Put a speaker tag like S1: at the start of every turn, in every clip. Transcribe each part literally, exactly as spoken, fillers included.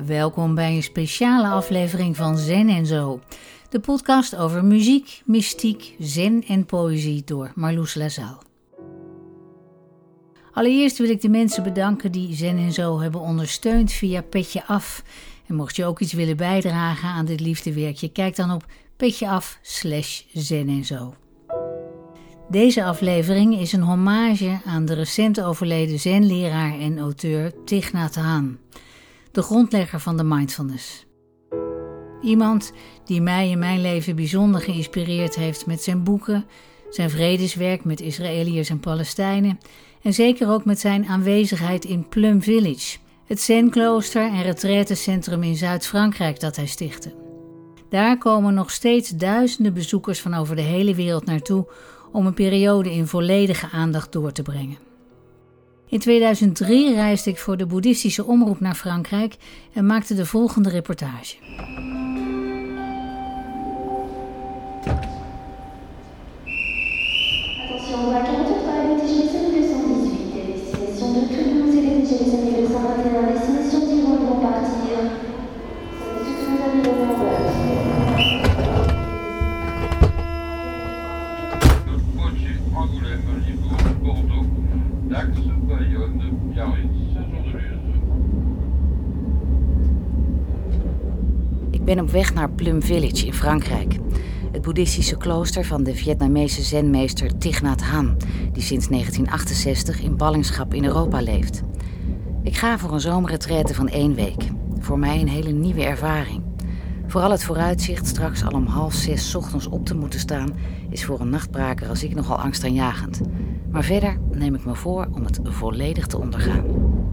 S1: Welkom bij een speciale aflevering van Zen en Zo. De podcast over muziek, mystiek, zen en poëzie door Marloes Lazaal. Allereerst wil ik de mensen bedanken die Zen en Zo hebben ondersteund via Petje Af. En mocht je ook iets willen bijdragen aan dit liefdewerkje, kijk dan op petjeaf slash zen en zo. Deze aflevering is een hommage aan de recent overleden zenleraar en auteur Thich Nhat Hanh, de grondlegger van de mindfulness. Iemand die mij in mijn leven bijzonder geïnspireerd heeft met zijn boeken, zijn vredeswerk met Israëliërs en Palestijnen en zeker ook met zijn aanwezigheid in Plum Village, het zenklooster en retraitecentrum in Zuid-Frankrijk dat hij stichtte. Daar komen nog steeds duizenden bezoekers van over de hele wereld naartoe om een periode in volledige aandacht door te brengen. In tweeduizend drie reisde ik voor de boeddhistische omroep naar Frankrijk en maakte de volgende reportage.
S2: Ik ben op weg naar Plum Village in Frankrijk. Het boeddhistische klooster van de Vietnamese zenmeester Thich Nhat Hanh, die sinds negentien achtenzestig in ballingschap in Europa leeft. Ik ga voor een zomerretraite van één week. Voor mij een hele nieuwe ervaring. Vooral het vooruitzicht straks al om half zes 's ochtends op te moeten staan is voor een nachtbraker als ik nogal angstaanjagend. Maar verder neem ik me voor om het volledig te ondergaan.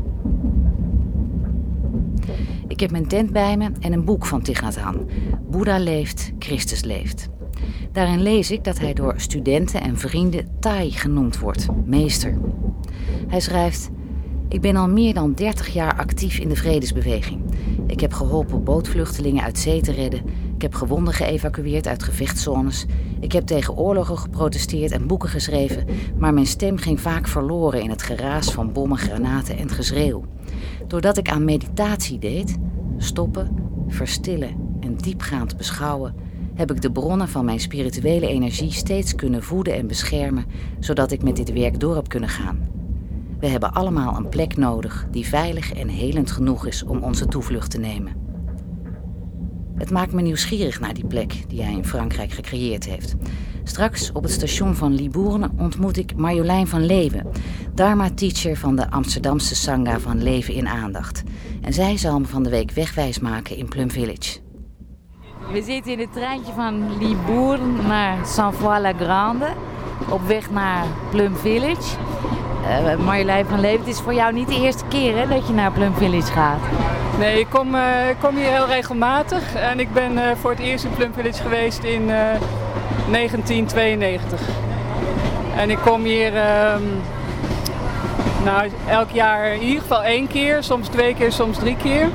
S2: Ik heb mijn tent bij me en een boek van Thich Nhat Hanh. Boeddha leeft, Christus leeft. Daarin lees ik dat hij door studenten en vrienden Thai genoemd wordt, meester. Hij schrijft: Ik ben al meer dan dertig jaar actief in de vredesbeweging. Ik heb geholpen bootvluchtelingen uit zee te redden. Ik heb gewonden geëvacueerd uit gevechtszones. Ik heb tegen oorlogen geprotesteerd en boeken geschreven, maar mijn stem ging vaak verloren in het geraas van bommen, granaten en geschreeuw. Doordat ik aan meditatie deed, stoppen, verstillen en diepgaand beschouwen, heb ik de bronnen van mijn spirituele energie steeds kunnen voeden en beschermen, zodat ik met dit werk door heb kunnen gaan. We hebben allemaal een plek nodig die veilig en helend genoeg is om onze toevlucht te nemen. Het maakt me nieuwsgierig naar die plek die hij in Frankrijk gecreëerd heeft. Straks op het station van Libourne ontmoet ik Marjolein van Leeuwen, Dharma-teacher van de Amsterdamse Sangha van Leven in Aandacht. En zij zal me van de week wegwijs maken in Plum Village.
S3: We zitten in het treintje van Libourne naar Saint-Foy-la-Grande, op weg naar Plum Village. Uh, Marjolein van Leeuwen, het is voor jou niet de eerste keer hè, dat je naar Plum Village gaat.
S4: Nee, ik kom, uh, ik kom hier heel regelmatig en ik ben uh, voor het eerst in Plum Village geweest in uh, negentien tweeënnegentig. En ik kom hier uh, nou, elk jaar in ieder geval één keer, soms twee keer, soms drie keer.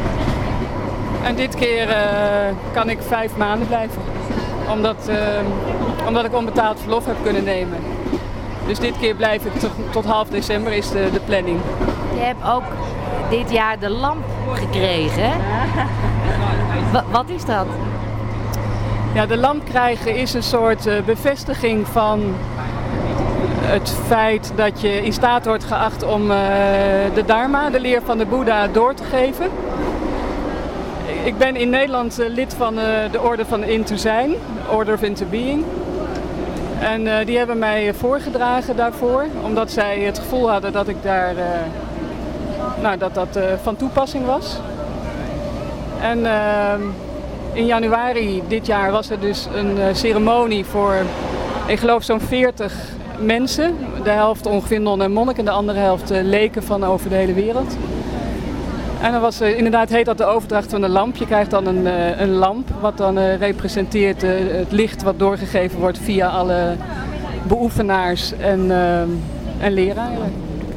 S4: En dit keer uh, kan ik vijf maanden blijven, omdat, uh, omdat ik onbetaald verlof heb kunnen nemen. Dus dit keer blijf ik tot, tot half december is de, de planning.
S3: Je hebt ook dit jaar de lamp gekregen, hè? Wat, wat is dat?
S4: Ja, de lamp krijgen is een soort uh, bevestiging van het feit dat je in staat wordt geacht om uh, de Dharma, de leer van de Boeddha, door te geven. Ik ben in Nederland uh, lid van uh, de Orde van Interzijn, Order of Interbeing. En uh, die hebben mij voorgedragen daarvoor, omdat zij het gevoel hadden dat ik daar, uh, nou, dat dat uh, van toepassing was. En uh, in januari dit jaar was er dus een uh, ceremonie voor, ik geloof zo'n veertig mensen. De helft ongeveer non en monnik en de andere helft uh, leken van over de hele wereld. En dan was uh, inderdaad heet dat de overdracht van de lamp. Je krijgt dan een, uh, een lamp wat dan uh, representeert uh, het licht wat doorgegeven wordt via alle beoefenaars en, uh, en leraren.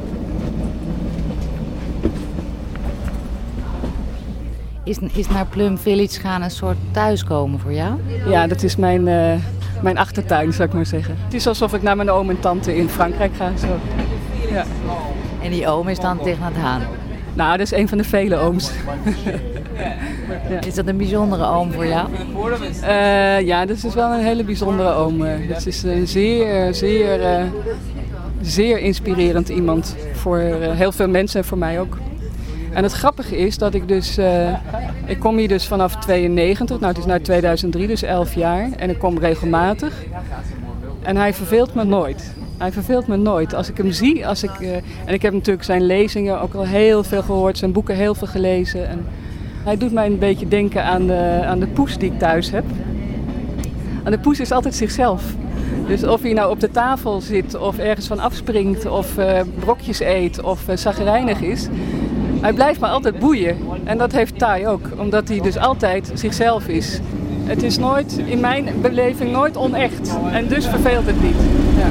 S3: Is, is naar Plum Village gaan een soort thuiskomen voor jou?
S4: Ja, dat is mijn, uh, mijn achtertuin, zou ik maar zeggen. Het is alsof ik naar mijn oom en tante in Frankrijk ga. Zo. Ja.
S3: En die oom is dan Thich Nhat Hanh?
S4: Nou, dat is een van de vele ooms. Ja.
S3: Is dat een bijzondere oom voor jou?
S4: Uh, ja, dat is wel een hele bijzondere oom. Het is een zeer, zeer, uh, zeer inspirerend iemand voor uh, heel veel mensen en voor mij ook. En het grappige is dat ik dus, uh, ik kom hier dus vanaf tweeënnegentig, nou het is nu tweeduizend drie, dus elf jaar. En ik kom regelmatig. En hij verveelt me nooit. Hij verveelt me nooit. Als ik hem zie, als ik, uh, en ik heb natuurlijk zijn lezingen ook al heel veel gehoord, zijn boeken heel veel gelezen. En hij doet mij een beetje denken aan de, aan de poes die ik thuis heb. En de poes is altijd zichzelf. Dus of hij nou op de tafel zit of ergens van afspringt of uh, brokjes eet of uh, chagrijnig is. Hij blijft me altijd boeien. En dat heeft Tai ook, omdat hij dus altijd zichzelf is. Het is nooit, in mijn beleving, nooit onecht. En dus verveelt het niet. Ja.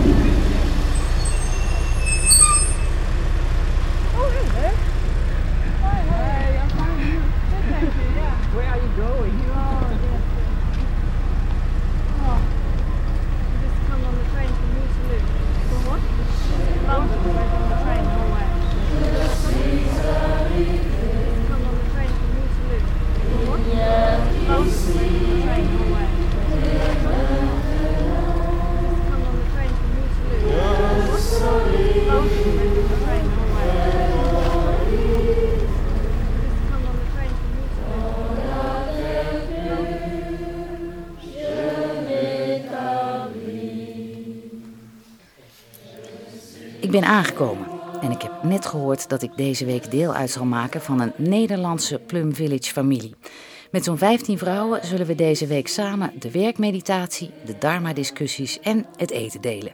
S2: Ik ben aangekomen en ik heb net gehoord dat ik deze week deel uit zal maken van een Nederlandse Plum Village familie. Met zo'n vijftien vrouwen zullen we deze week samen de werkmeditatie, de dharma-discussies en het eten delen.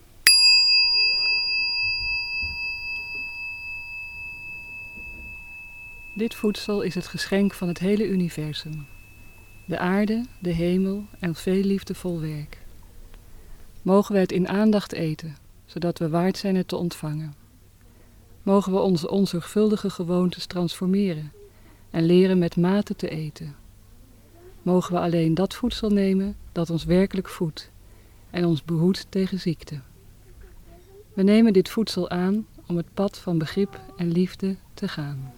S4: Dit voedsel is het geschenk van het hele universum. De aarde, de hemel en veel liefdevol werk. Mogen we het in aandacht eten, zodat we waard zijn het te ontvangen. Mogen we onze onzorgvuldige gewoontes transformeren en leren met mate te eten. Mogen we alleen dat voedsel nemen dat ons werkelijk voedt en ons behoedt tegen ziekte. We nemen dit voedsel aan om het pad van begrip en liefde te gaan.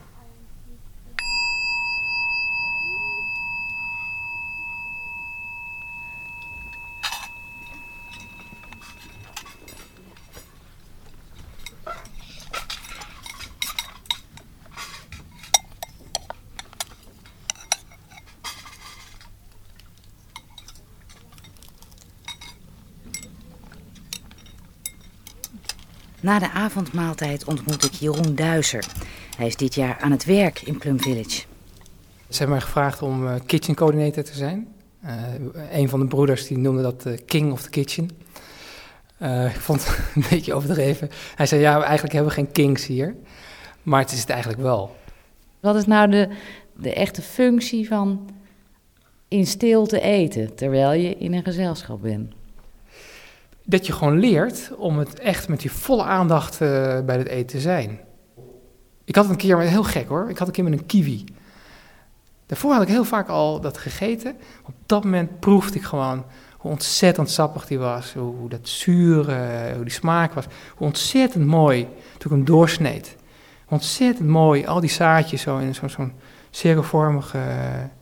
S2: Na de avondmaaltijd ontmoet ik Jeroen Duiser. Hij is dit jaar aan het werk in Plum Village.
S5: Ze hebben mij gevraagd om uh, kitchen coordinator te zijn. Uh, een van de broeders die noemde dat uh, king of the kitchen. Uh, ik vond het een beetje overdreven. Hij zei, ja, eigenlijk hebben we geen kings hier. Maar het is het eigenlijk wel.
S3: Wat is nou de, de echte functie van in stilte eten, terwijl je in een gezelschap bent?
S5: Dat je gewoon leert om het echt met je volle aandacht uh, bij het eten te zijn. Ik had een keer, heel gek hoor, ik had een keer met een kiwi. Daarvoor had ik heel vaak al dat gegeten. Op dat moment proefde ik gewoon hoe ontzettend sappig die was. Hoe, hoe dat zuur, uh, hoe die smaak was. Hoe ontzettend mooi, toen ik hem doorsneed. Ontzettend mooi, al die zaadjes zo in zo'n zo'n cirkelvormige... Uh...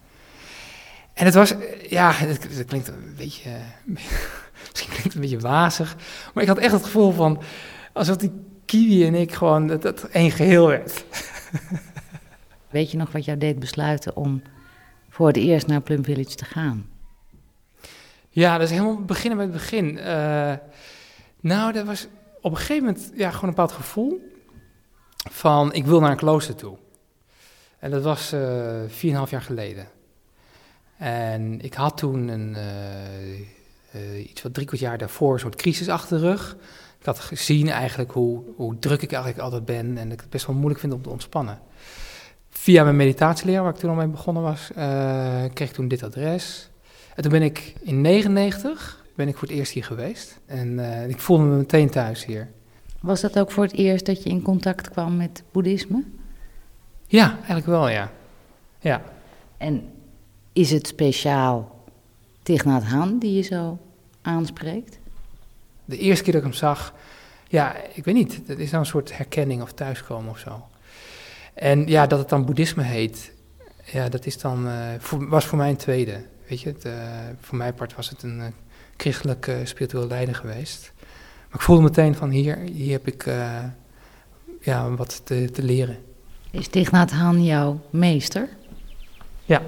S5: En het was, ja, het, het klinkt een beetje... Uh, Misschien klinkt het een beetje wazig, maar ik had echt het gevoel van alsof die kiwi en ik gewoon dat, dat één geheel werd.
S3: Weet je nog wat jou deed besluiten om voor het eerst naar Plum Village te gaan?
S5: Ja, dat is helemaal beginnen bij het begin. Uh, nou, dat was op een gegeven moment ja, gewoon een bepaald gevoel van ik wil naar een klooster toe. En dat was uh, vier en een half jaar geleden. En ik had toen een... Uh, Uh, iets wat drie kwart jaar daarvoor, een soort crisis achter de rug. Ik had gezien eigenlijk hoe, hoe druk ik eigenlijk altijd ben en dat ik het best wel moeilijk vind om te ontspannen. Via mijn meditatieleraar, waar ik toen al mee begonnen was, uh, kreeg ik toen dit adres. En toen ben ik in negenennegentig ben ik voor het eerst hier geweest. En uh, ik voelde me meteen thuis hier.
S3: Was dat ook voor het eerst dat je in contact kwam met boeddhisme?
S5: Ja, eigenlijk wel, ja. ja.
S3: En is het speciaal Thich Nhat Hanh die je zo aanspreekt?
S5: De eerste keer dat ik hem zag, ja, ik weet niet. Dat is dan een soort herkenning of thuiskomen of zo. En ja, dat het dan boeddhisme heet, ja, dat is dan, uh, voor, was voor mij een tweede. Weet je, het, uh, voor mijn part was het een uh, christelijk uh, spiritueel leider geweest. Maar ik voelde meteen van hier, hier heb ik uh, ja, wat te, te leren.
S2: Is Thich Nhat Hanh jouw meester?
S5: Ja.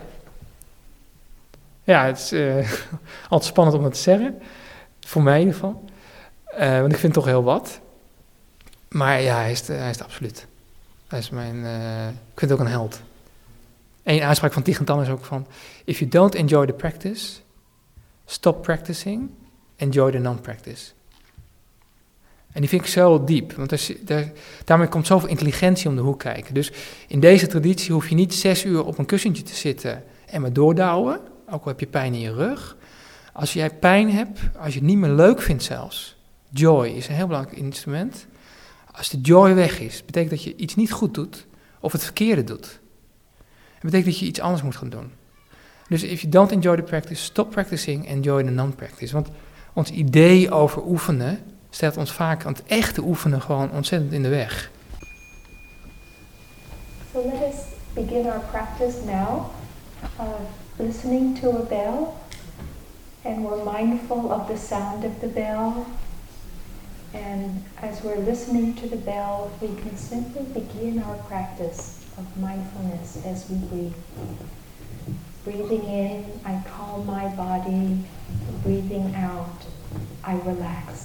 S5: Ja, het is uh, altijd spannend om dat te zeggen. Voor mij in ieder geval. Uh, want ik vind toch heel wat. Maar ja, hij is, de, hij is de absoluut. Hij is mijn, uh, ik vind het ook een held. Eén uitspraak van Thich Nhat Hanh is ook van... If you don't enjoy the practice, stop practicing, enjoy the non-practice. En die vind ik zo diep, want er, daar, daarmee komt zoveel intelligentie om de hoek kijken. Dus in deze traditie hoef je niet zes uur op een kussentje te zitten en maar doordouwen, ook al heb je pijn in je rug. Als jij pijn hebt, als je het niet meer leuk vindt zelfs, joy is een heel belangrijk instrument. Als de joy weg is, betekent dat je iets niet goed doet of het verkeerde doet. Het betekent dat je iets anders moet gaan doen. Dus if you don't enjoy the practice, stop practicing, enjoy the non-practice. Want ons idee over oefenen stelt ons vaak aan het echte oefenen gewoon ontzettend in de weg.
S6: So let us begin our practice now of listening to a bell, and we're mindful of the sound of the bell. And as we're listening to the bell, we can simply begin our practice of mindfulness as we breathe. Breathing in, I calm my body. Breathing out, I relax.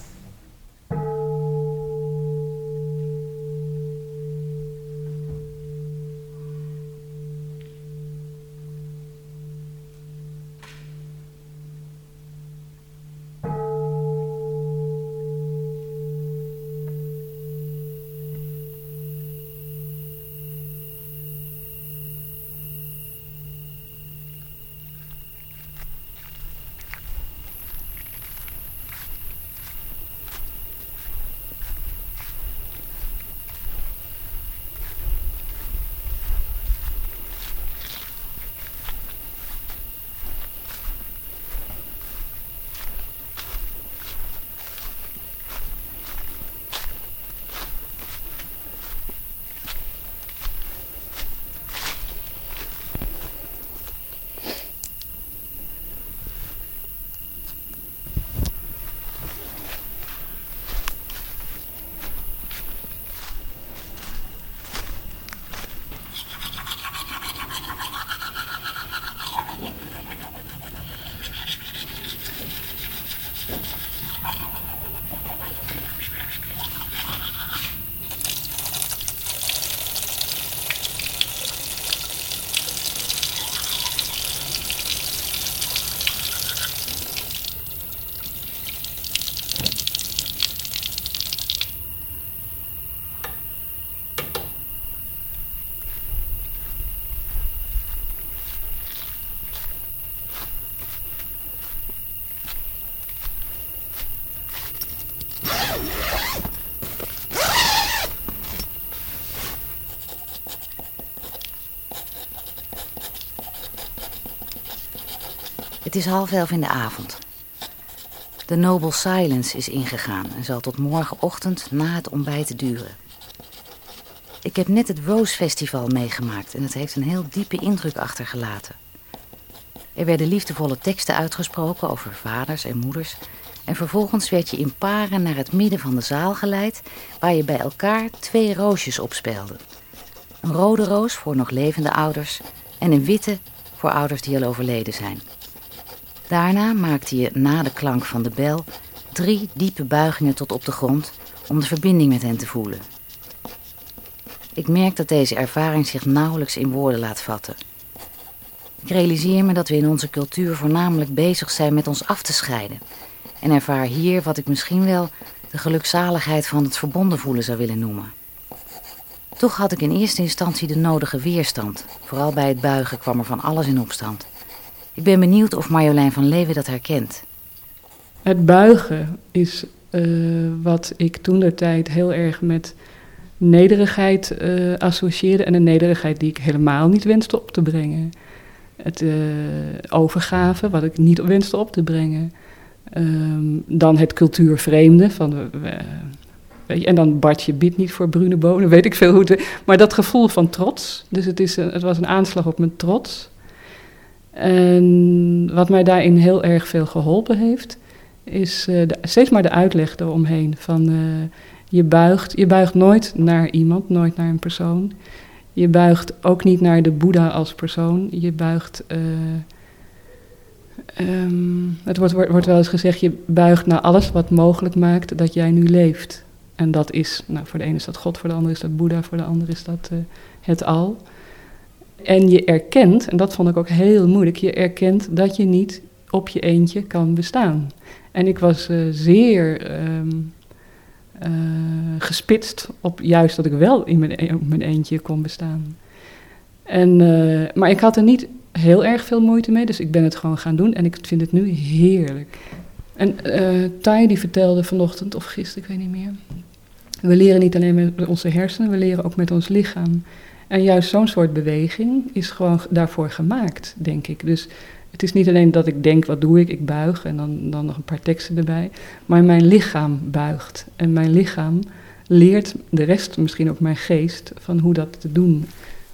S2: Het is half elf in de avond. De Noble Silence is ingegaan en zal tot morgenochtend na het ontbijt duren. Ik heb net het Rose Festival meegemaakt en het heeft een heel diepe indruk achtergelaten. Er werden liefdevolle teksten uitgesproken over vaders en moeders en vervolgens werd je in paren naar het midden van de zaal geleid waar je bij elkaar twee roosjes opspeelde. Een rode roos voor nog levende ouders en een witte voor ouders die al overleden zijn. Daarna maakte je na de klank van de bel drie diepe buigingen tot op de grond om de verbinding met hen te voelen. Ik merk dat deze ervaring zich nauwelijks in woorden laat vatten. Ik realiseer me dat we in onze cultuur voornamelijk bezig zijn met ons af te scheiden en ervaar hier wat ik misschien wel de gelukzaligheid van het verbonden voelen zou willen noemen. Toch had ik in eerste instantie de nodige weerstand. Vooral bij het buigen kwam er van alles in opstand. Ik ben benieuwd of Marjolein van Leeuwen dat herkent.
S4: Het buigen is uh, wat ik toentertijd heel erg met nederigheid uh, associeerde. En een nederigheid die ik helemaal niet wenste op te brengen. Het uh, overgave, wat ik niet wenste op te brengen. Um, dan het cultuurvreemde, van we, we, Weet je, en dan Bartje bidt niet voor brune bonen, weet ik veel hoe het... Maar dat gevoel van trots, dus het, is een, het was een aanslag op mijn trots. En wat mij daarin heel erg veel geholpen heeft, is uh, de, steeds maar de uitleg eromheen. Van, uh, je, buigt, je buigt nooit naar iemand, nooit naar een persoon. Je buigt ook niet naar de Boeddha als persoon. Je buigt... Uh, um, het wordt, wordt, wordt wel eens gezegd, je buigt naar alles wat mogelijk maakt dat jij nu leeft. En dat is, nou, voor de ene is dat God, voor de andere is dat Boeddha, voor de andere is dat uh, het al. En je erkent, en dat vond ik ook heel moeilijk, je erkent dat je niet op je eentje kan bestaan. En ik was uh, zeer um, uh, gespitst op juist dat ik wel in mijn, op mijn eentje kon bestaan. En, uh, maar ik had er niet heel erg veel moeite mee, dus ik ben het gewoon gaan doen en ik vind het nu heerlijk. En uh, Tai die vertelde vanochtend, of gisteren, ik weet niet meer, we leren niet alleen met onze hersenen, we leren ook met ons lichaam. En juist zo'n soort beweging is gewoon daarvoor gemaakt, denk ik. Dus het is niet alleen dat ik denk, wat doe ik? Ik buig en dan, dan nog een paar teksten erbij. Maar mijn lichaam buigt. En mijn lichaam leert de rest, misschien ook mijn geest, van hoe dat te doen.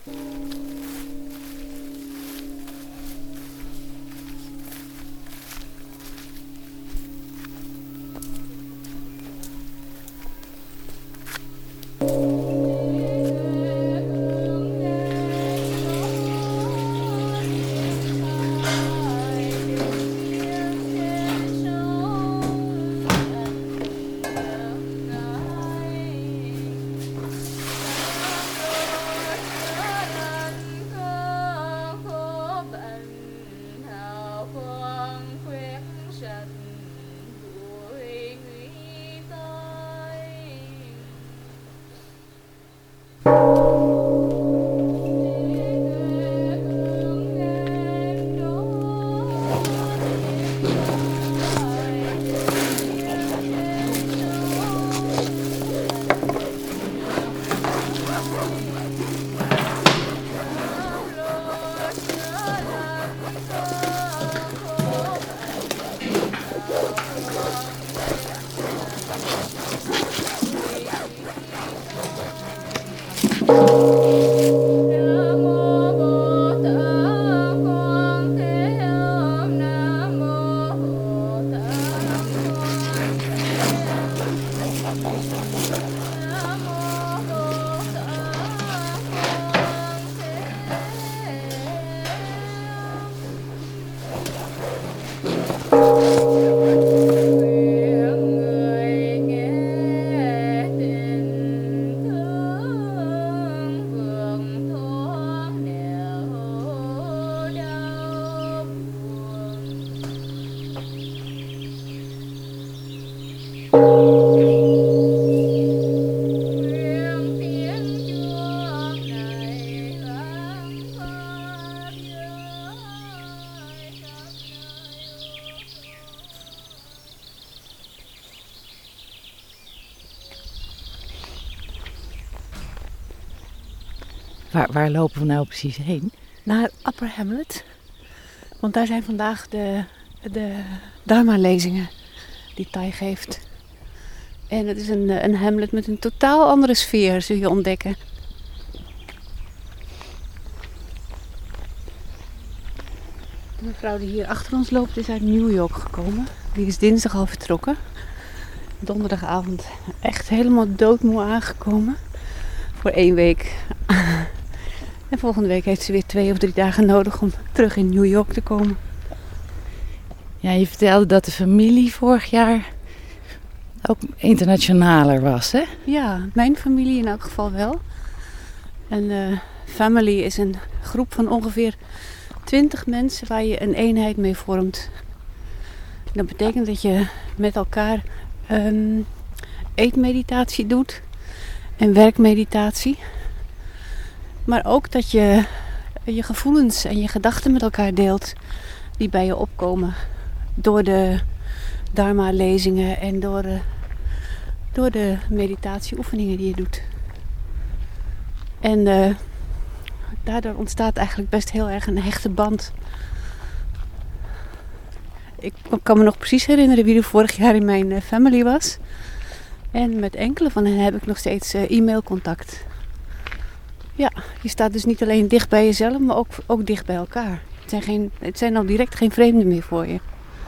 S2: Waar, waar lopen we nou precies heen?
S7: Naar Upper Hamlet. Want daar zijn vandaag de, de Dharma-lezingen die Tai geeft. En het is een, een Hamlet met een totaal andere sfeer, zul je ontdekken. De mevrouw die hier achter ons loopt is uit New York gekomen. Die is dinsdag al vertrokken. Donderdagavond echt helemaal doodmoe aangekomen. Voor één week. En volgende week heeft ze weer twee of drie dagen nodig om terug in New York te komen.
S2: Ja, je vertelde dat de familie vorig jaar ook internationaler was, hè?
S7: Ja, mijn familie in elk geval wel. En uh, family is een groep van ongeveer twintig mensen waar je een eenheid mee vormt. Dat betekent dat je met elkaar um, eetmeditatie doet en werkmeditatie. Maar ook dat je je gevoelens en je gedachten met elkaar deelt die bij je opkomen. Door de Dharma-lezingen en door de, door de meditatieoefeningen die je doet. En uh, daardoor ontstaat eigenlijk best heel erg een hechte band. Ik kan me nog precies herinneren wie er vorig jaar in mijn family was. En met enkele van hen heb ik nog steeds uh, e-mailcontact. Ja, je staat dus niet alleen dicht bij jezelf, maar ook, ook dicht bij elkaar. Het zijn, geen, het zijn al direct geen vreemden meer voor je.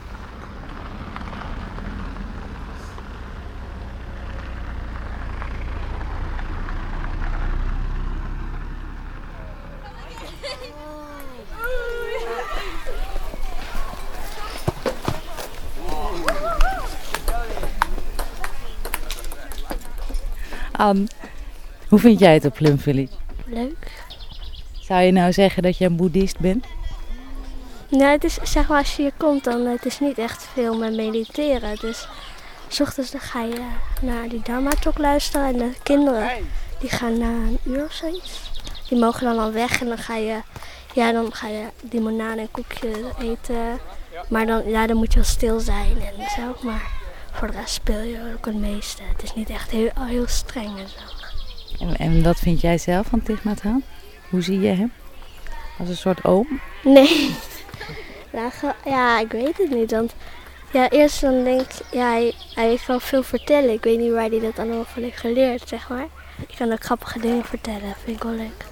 S3: Anne, hoe vind jij het op Plum Village?
S8: Leuk.
S3: Zou je nou zeggen dat je een boeddhist bent?
S8: Nou, het is, zeg maar, als je hier komt, dan het is niet echt veel met mediteren. Dus 's ochtends dan ga je naar die Dharma-talk luisteren en de kinderen die gaan na een uur of zoiets. Die mogen dan al weg en dan ga je, ja, dan ga je limonade en koekje eten. Maar dan, ja, dan moet je wel stil zijn en zo. Maar voor de rest speel je ook het meeste. Het is niet echt heel, heel streng en zo.
S3: En, en wat vind jij zelf van Thich Nhat Hanh? Hoe zie je hem? Als een soort oom?
S8: Nee. Nou, ja, ik weet het niet. Want ja, eerst dan denk ik, ja, hij, hij heeft wel veel vertellen. Ik weet niet waar hij dat allemaal van heeft geleerd, zeg maar. Ik kan ook grappige dingen vertellen, vind ik wel leuk.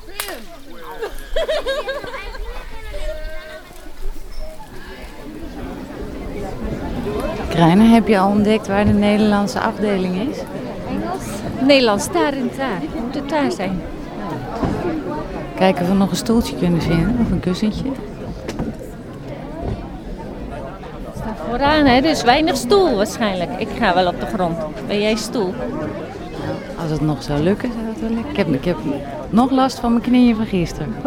S3: Kruiner, heb je al ontdekt waar de Nederlandse afdeling is?
S9: Engels? Nederlands, daar en daar. Moet het daar zijn.
S3: Kijken of we nog een stoeltje kunnen vinden, of een kussentje.
S9: Sta vooraan, hè? Dus weinig stoel waarschijnlijk. Ik ga wel op de grond. Ben jij stoel?
S3: Als het nog zou lukken, zou het wel lukken. Ik heb, ik heb nog last van mijn knieën van gisteren.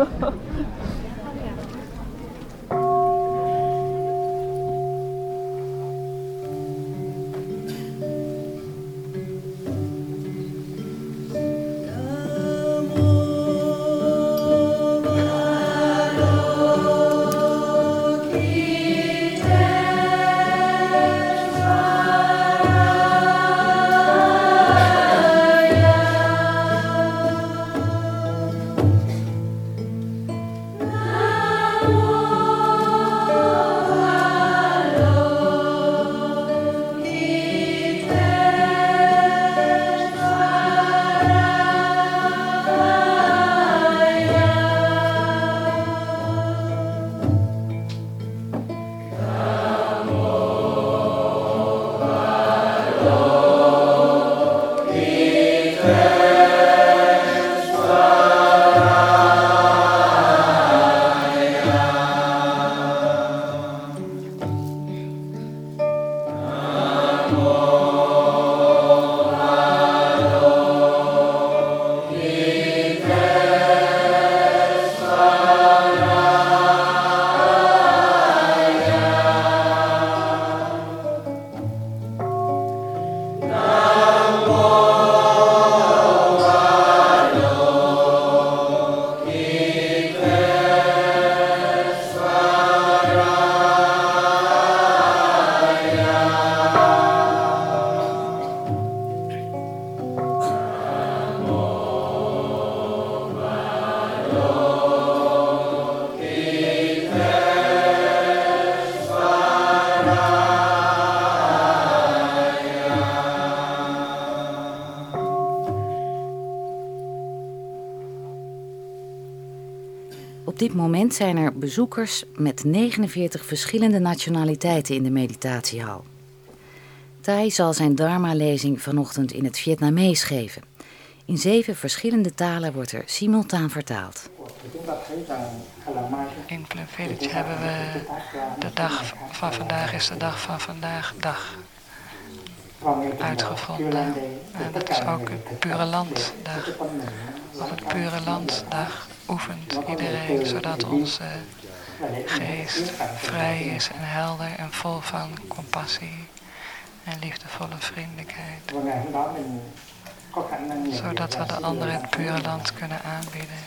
S2: Op dit moment zijn er bezoekers met negenenveertig verschillende nationaliteiten in de meditatiehal. Thai zal zijn Dharma-lezing vanochtend in het Vietnamees geven. In zeven verschillende talen wordt er simultaan vertaald.
S10: In Plum Village hebben we de dag van vandaag is de dag van vandaag dag uitgevonden. En dat is ook het Pure Landdag. Op het Pure Landdag oefent iedereen zodat onze geest vrij is en helder en vol van compassie en liefdevolle vriendelijkheid. Zodat we de anderen het pure land kunnen aanbieden.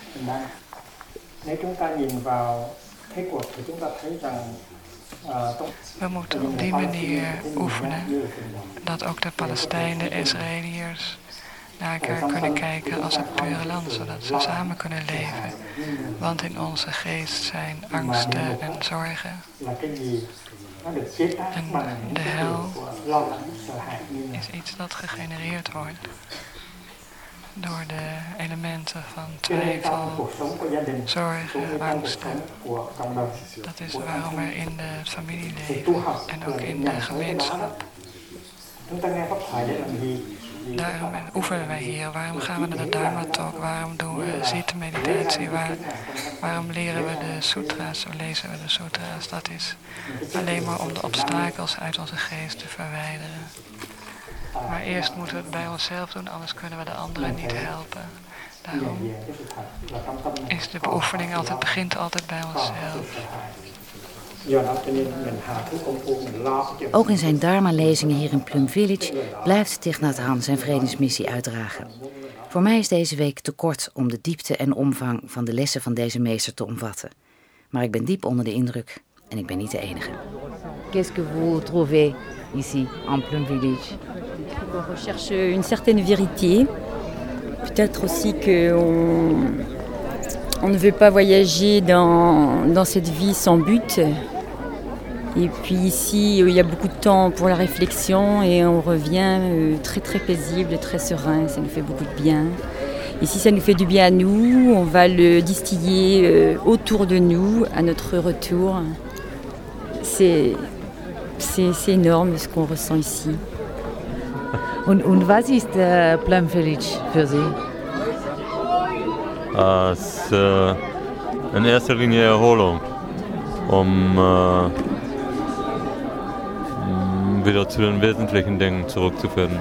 S10: We moeten op die manier oefenen dat ook de Palestijnen, de Israëliërs naar elkaar kunnen kijken als het pure land, zodat ze samen kunnen leven. Want in onze geest zijn angsten en zorgen. En de hel is iets dat gegenereerd wordt door de elementen van twijfel, zorgen, angsten. Dat is waarom er in het familieleven en ook in de gemeenschap. Daarom oefenen wij hier. Waarom gaan we naar de Dharma Talk? Waarom doen we zitmeditatie? Waar, waarom leren we de sutra's? Of lezen we de sutra's? Dat is alleen maar om de obstakels uit onze geest te verwijderen. Maar eerst moeten we het bij onszelf doen, anders kunnen we de anderen niet helpen. Daarom is de beoefening altijd, begint altijd bij onszelf.
S2: Ook in zijn Dharma-lezingen hier in Plum Village blijft Thich Nhat Hanh zijn vredesmissie uitdragen. Voor mij is deze week te kort om de diepte en omvang van de lessen van deze meester te omvatten. Maar ik ben diep onder de indruk en ik ben niet de enige.
S3: Qu'est-ce que vous trouvez ici, en Plum Village?
S11: On recherche une certaine vérité. Peut-être aussi qu'on on ne veut pas voyager dans, dans cette vie sans but. Et puis ici, il y a beaucoup de temps pour la réflexion et on revient très très paisible, très serein. Ça nous fait beaucoup de bien. Ici, ça nous fait du bien à nous. On va le distiller autour de nous à notre retour. C'est, c'est, c'est énorme ce qu'on ressent ici.
S3: Und, und was ist äh, Plum Village für Sie?
S12: Uh, es ist uh, in erster Linie Erholung, um uh, wieder zu den wesentlichen Dingen zurückzufinden.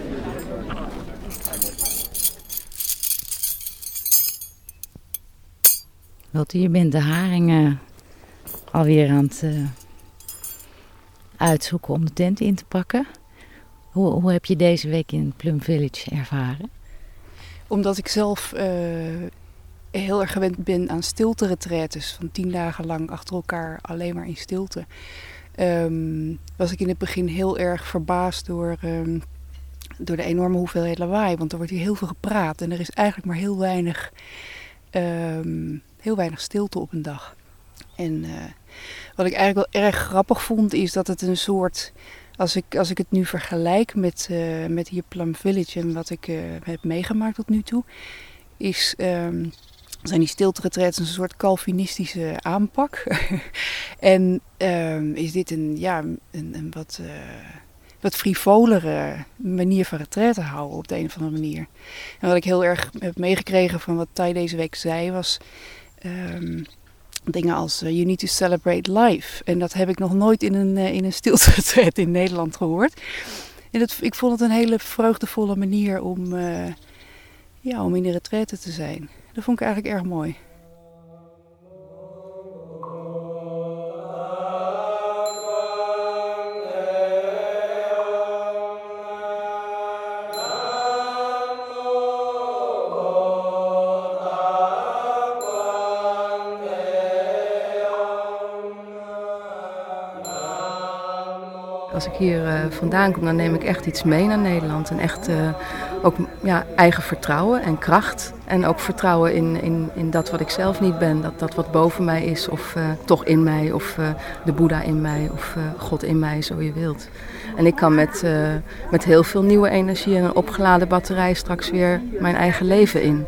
S2: Lotte, je bent de haringen alweer aan het uh, uitzoeken om de tent in te pakken. Hoe, hoe heb je deze week in Plum Village ervaren?
S7: Omdat ik zelf uh, heel erg gewend ben aan stilte-retretes, van tien dagen lang achter elkaar alleen maar in stilte, um, was ik in het begin heel erg verbaasd door, um, door de enorme hoeveelheid lawaai. Want er wordt hier heel veel gepraat en er is eigenlijk maar heel weinig, um, heel weinig stilte op een dag. En uh, wat ik eigenlijk wel erg grappig vond, is dat het een soort... Als ik, als ik het nu vergelijk met, uh, met hier Plum Village en wat ik uh, heb meegemaakt tot nu toe, is, um, zijn die stilte-retreats een soort Calvinistische aanpak. en um, is dit een, ja, een, een wat, uh, wat frivolere manier van retraite houden op de een of andere manier. En wat ik heel erg heb meegekregen van wat Thai deze week zei was... Um, Dingen als uh, you need to celebrate life. En dat heb ik nog nooit in een, uh, in een stilte-retreat in Nederland gehoord. En dat, ik vond het een hele vreugdevolle manier om, uh, ja, om in de retraite te zijn. Dat vond ik eigenlijk erg mooi.
S13: Als ik hier uh, vandaan kom, dan neem ik echt iets mee naar Nederland. En echt uh, ook ja, eigen vertrouwen en kracht. En ook vertrouwen in, in, in dat wat ik zelf niet ben. Dat, dat wat boven mij is, of uh, toch in mij, of uh, de Boeddha in mij, of uh, God in mij, zo je wilt. En ik kan met, uh, met heel veel nieuwe energie en een opgeladen batterij straks weer mijn eigen leven in.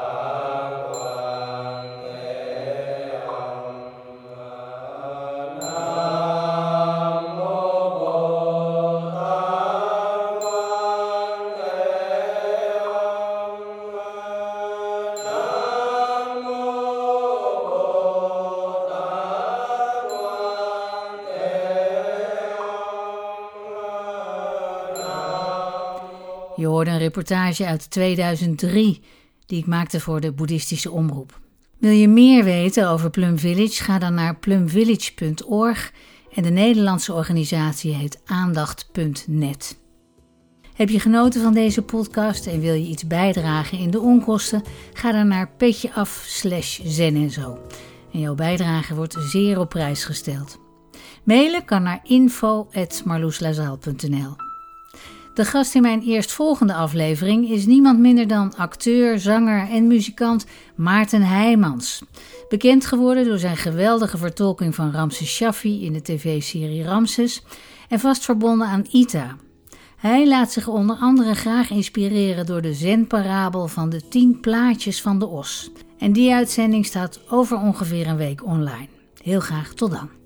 S1: Je hoorde een reportage uit tweeduizend drie die ik maakte voor de Boeddhistische Omroep. Wil je meer weten over Plum Village? Ga dan naar plum village punt org en de Nederlandse organisatie heet aandacht punt net. Heb je genoten van deze podcast en wil je iets bijdragen in de onkosten? Ga dan naar petjeaf slash zen en zo. En jouw bijdrage wordt zeer op prijs gesteld. Mailen kan naar info at marloeslazaal punt n l. De gast in mijn eerstvolgende aflevering is niemand minder dan acteur, zanger en muzikant Maarten Heijmans. Bekend geworden door zijn geweldige vertolking van Ramses Shaffi in de tv-serie Ramses en vast verbonden aan Ita. Hij laat zich onder andere graag inspireren door de zenparabel van de tien plaatjes van de os. En die uitzending staat over ongeveer een week online. Heel graag tot dan.